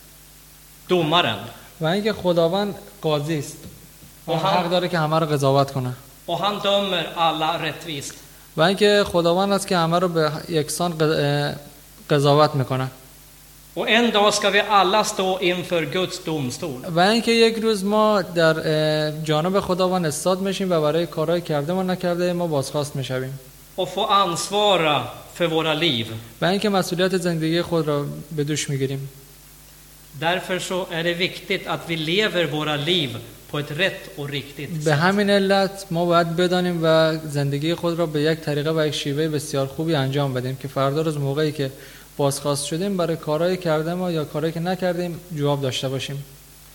domaren. و اینکه خداوند قاضی است و و هم- حق داره که همه را قضاوت کنه. Och han dömer alla rättvist. و اینکه خداوند است که همه را به یکسان ق- قضاوت میکنه. Och en dag ska vi alla stå inför Guds domstol. و اینکه یک روز ما در اه، جانب خداوند استاد میشیم و برای کارهای کرده و نکرده ما بازخواست میشویم. Och få ansvara för våra liv. و اینکه مسئولیت زندگی خود را به دوش میگیریم. Därför så är det viktigt att vi lever våra liv på ett rätt och riktigt به sätt. همین علت ما باید بدانیم و زندگی خود را به یک طریقه و یک شیوه بسیار خوبی انجام بدیم که فردا روز موقعی که بازخواست شدیم برای کارهای کرده ما یا کارهایی که نکردیم جواب داشته باشیم.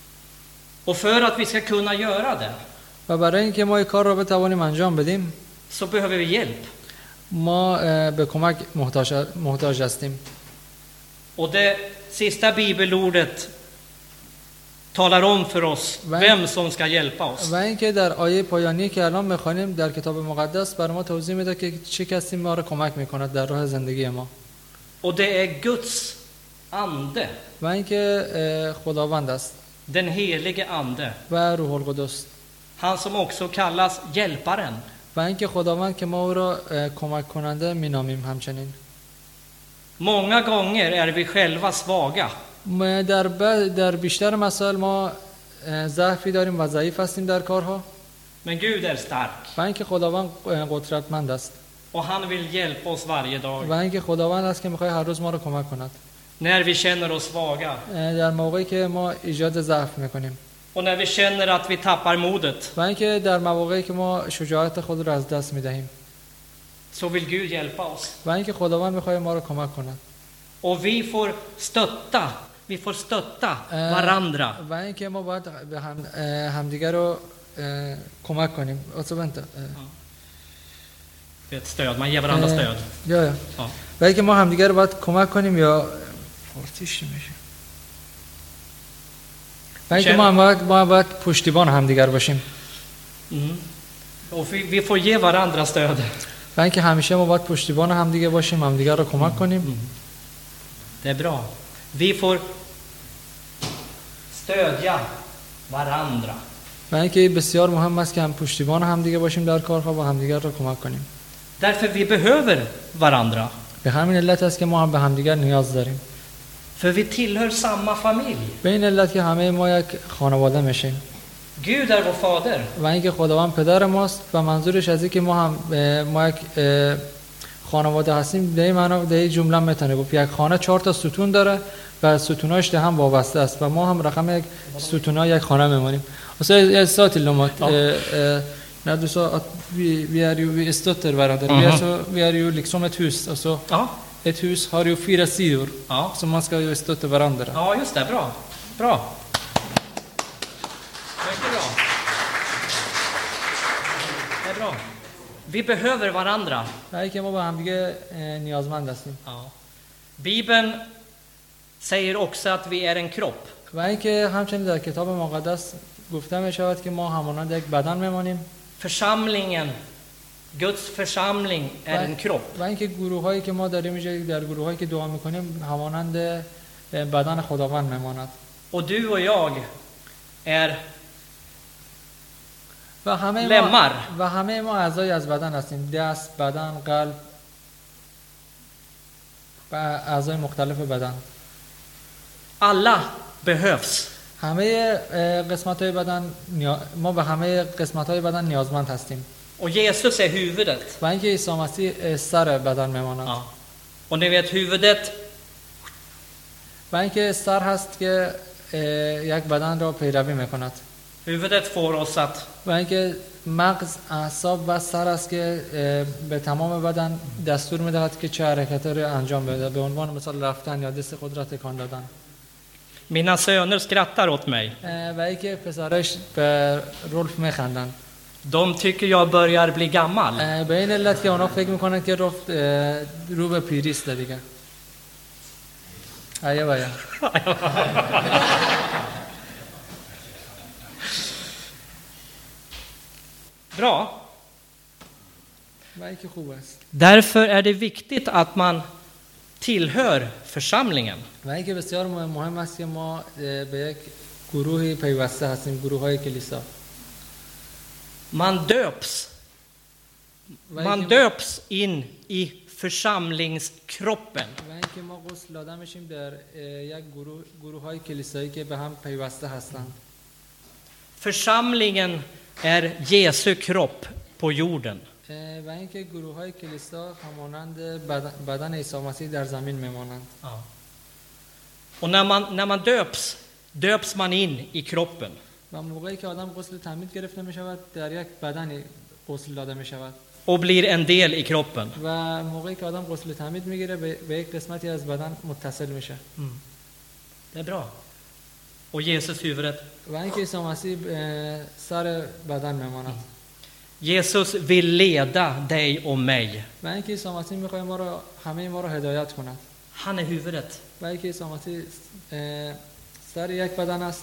Och för att vi ska kunna göra det و برای اینکه ما این کار را بتوانیم انجام بدیم så behöver vi hjälp. ما اه، به کمک محتاج محتاج هستیم. Och det sista bibelordet talar om för oss Va? vem som ska hjälpa oss. و اینکه در آیه پایانی که الان می‌خوانیم در کتاب مقدس برای ما توضیح میده که چه کسی ما را کمک می‌کند در راه زندگی ما. Och det är Guds ande, و اینکه اه، خداوند است den helige ande. و روح القدس. Han som också kallas hjälparen. و اینکه خداوند که ما او را اه، کمک کننده مینامیم همچنین. Många gånger är vi själva svaga. ما در ب- در بیشتر مسائل ما اه، ضعفی داریم و ضعیف هستیم در کارها. Men Gud är stark. و اینکه خداوند اه، قدرتمند است. Och han vill hjälpa oss varje dag. و اینکه خداوند است که می‌خواد هر روز ما را کمک کند. När vi känner oss svaga. اه، در موقعی که ما ایجاد ضعف می‌کنیم. Och när vi känner att vi tappar modet. و اینکه در مواقعی که ما شجاعت خود را از دست می‌دهیم. Så vill Gud hjälpa oss. و اینکه خداوند می‌خواد ما را کمک کند. Och vi får stötta. Vi får stötta اه، varandra. و اینکه ما باید به هم اه، همدیگر رو اه، کمک کنیم. alltså vänta. Det är ett stöd. Man ger varandra اه، stöd. یا یا. Ja. و اینکه ما همدیگر رو باید کمک کنیم یا فارسیش میشه. و اینکه ما هم باید ما باید پشتیبان همدیگر باشیم. Mm. Och vi, vi får ge varandra stöd. و اینکه همیشه ما باید پشتیبان همدیگه باشیم، همدیگر رو کمک کنیم. Det är bra. Vi får stödja varandra. و اینکه بسیار مهم است که هم پشتیبان همدیگه باشیم در کارها و همدیگر رو کمک کنیم. Därför vi behöver varandra. به همین علت است که ما هم به همدیگر نیاز داریم. För vi tillhör samma familj. به این علت که همه ما یک خانواده میشیم. Gud är vår fader. و اینکه خداوند پدر ماست و منظورش از اینکه ما هم اه، ما یک اه، خانواده هستیم. در این معنا در این جمله میتونه گفت یک خانه چهار تا ستون داره و ستوناش به هم وابسته است و ما هم رقم یک ستونا یک خانه میمونیم. Och så är så till dem att Ja. eh, eh, när du sa att vi, vi är ju vi stöttar varandra. Vi, är Mhm. så, vi är ju liksom ett hus. Alltså, Ja, ett hus har ju fyra sidor. ja. Så man ska ju stötta varandra. Ja, just det. Bra. Bra. Mycket bra. Det är bra. Vi behöver varandra. و اینکه ما به هم دیگه اه، نیازمند هستیم. Ja. Bibeln säger också att vi är en kropp. و اینکه همچنین در کتاب مقدس گفته می شود که ما همانند یک بدن میمانیم. Församlingen, Guds församling är en kropp. و اینکه گروه هایی که ما داریم اینجا در گروه هایی که دعا میکنیم همانند بدن خداوند میماند. Och du och jag är و همه ما lemmar. و همه ما اعضای از بدن هستیم. دست، بدن، قلب و اعضای مختلف بدن. Alla behövs. همه قسمت های بدن نیا- ما به همه قسمت های بدن نیازمند هستیم. Och Jesus är huvudet. و اینکه عیسی مسیح سر بدن میماند. Ja. Och ni vet huvudet, و اینکه سر هست که اه، یک بدن را پیروی میکند. huvudet får oss att و اینکه مغز، اعصاب و سر است که اه، به تمام بدن دستور میدهد که چه حرکتی را انجام بده. به عنوان مثال رفتن یا دست خود را تکان دادن. mina söner skrattar åt mig. اه، و اینکه پسرش به رولف میخندند. De tycker jag börjar bli gammal. اه، به این علت که اونا فکر میکنند که رولف اه، رو به پیری است دیگه. Aja baja. Bra. Verkar خوب است. Därför är det viktigt att man tillhör församlingen. verkar بسیار مهم است که ما به یک گروهی پیوسته هستیم، گروه‌های کلیسا. Man döps. Man döps in i församlingskroppen. verkar ما غسل داده میشیم در یک گروه گروه‌های کلیسایی که به هم پیوسته هستند. Församlingen är Jesu kropp på jorden. و اینکه گروه‌های کلیسا همانند بدن عیسی مسیح در زمین میمانند. Ja. Och när man när man döps döps man in i kroppen. و موقعی که آدم غسل تعمید گرفته میشود در یک بدنی غسل داده میشود. Och blir en del i kroppen. و موقعی که آدم غسل تعمید میگیره به یک قسمتی از بدن متصل میشه. Mm. Det är bra. Och Jesus huvudet. و اینکه عیسی مسیح سر بدن میماند. Jesus vill leda dig och mig. و اینکه عیسی مسیح میخواد ما رو همه ما رو هدایت کند. Han är huvudet. و اینکه عیسی مسیح سر یک بدن است.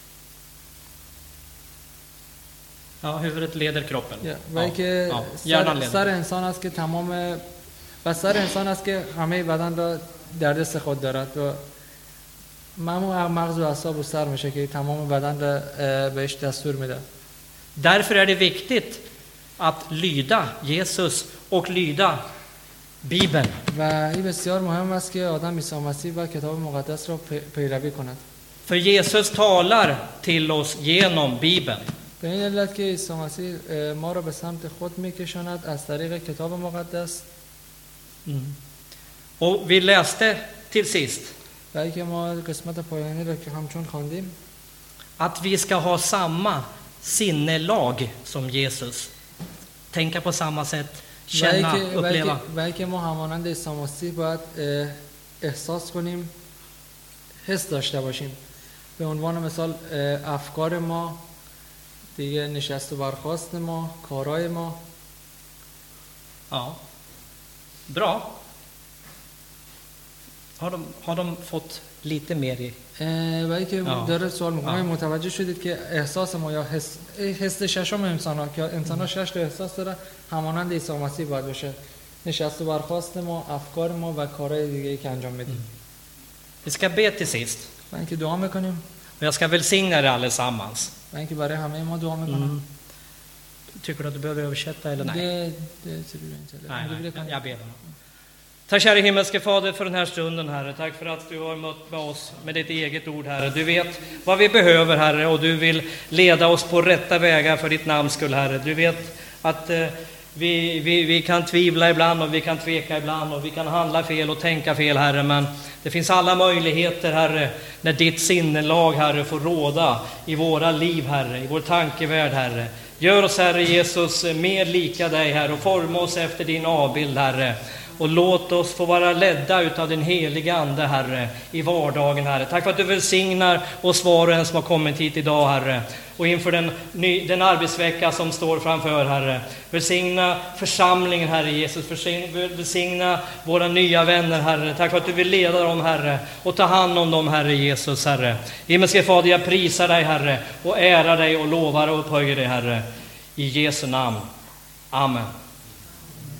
Ja, huvudet leder kroppen. Ja, و اینکه سر, سر انسان است که تمام و سر انسان است که همه بدن را در دست خود دارد و معمولا مغز و اعصاب و سر میشه که تمام بدن را بهش دستور میده. Därför är det viktigt att lyda Jesus och lyda Bibeln. و این بسیار مهم است که آدم عیسی مسیح و کتاب مقدس را پیروی کند. För Jesus talar till oss genom Bibeln. به این علت که عیسی مسیح ما را به سمت خود میکشاند از طریق کتاب مقدس. Mm. Och vi läste till sist و اینکه ما قسمت پایانی را که همچون خواندیم att vi ska ha samma sinnelag som Jesus. Tänka på samma sätt, känna, uppleva. و اینکه ما همانند عیسی مسیح باید احساس کنیم، حس داشته باشیم. به عنوان مثال افکار ما، دیگه نشست و برخاست ما، کارهای ما. Ja. Bra. Har de, har de fått lite mer i? و اینکه داره سوال میکنه متوجه شدید که احساس ما یا حس حس ششم انسان ها که انسان ها شش تا احساس داره همانند عیسی مسیح باید باشه. نشست و برخاست ما، افکار ما و کارهای دیگه که انجام میدیم. Vi ska be till sist. و اینکه دعا میکنیم. Och jag ska välsigna er allesammans. و اینکه برای همه ما دعا میکنم. Tycker du att du behöver översätta eller nej? Det, det ser du inte. Nej, nej, jag ber. Tack kära himmelske Fader för den här stunden, Herre. Tack för att du har mött med oss med ditt eget ord, Herre. Du vet vad vi behöver, Herre, och du vill leda oss på rätta vägar för ditt namns skull, Herre. Du vet att eh, vi, vi, vi kan tvivla ibland och vi kan tveka ibland och vi kan handla fel och tänka fel, Herre. Men det finns alla möjligheter, Herre, när ditt sinnelag, Herre, får råda i våra liv, Herre, i vår tankevärld, Herre. Gör oss, Herre Jesus, mer lika dig, Herre, och forma oss efter din avbild, Herre. Och låt oss få vara ledda utav din heliga ande, Herre, i vardagen, Herre. Tack för att du välsignar oss var och en som har kommit hit idag, Herre. Och inför den, ny, den arbetsvecka som står framför, Herre. Välsigna församlingen, Herre Jesus. Välsigna våra nya vänner, Herre. Tack för att du vill leda dem, Herre. Och ta hand om dem, Herre Jesus, Herre. Himmelske Fader, jag prisar dig, Herre. Och ärar dig och lovar och upphöjer dig, Herre. I Jesu namn. Amen.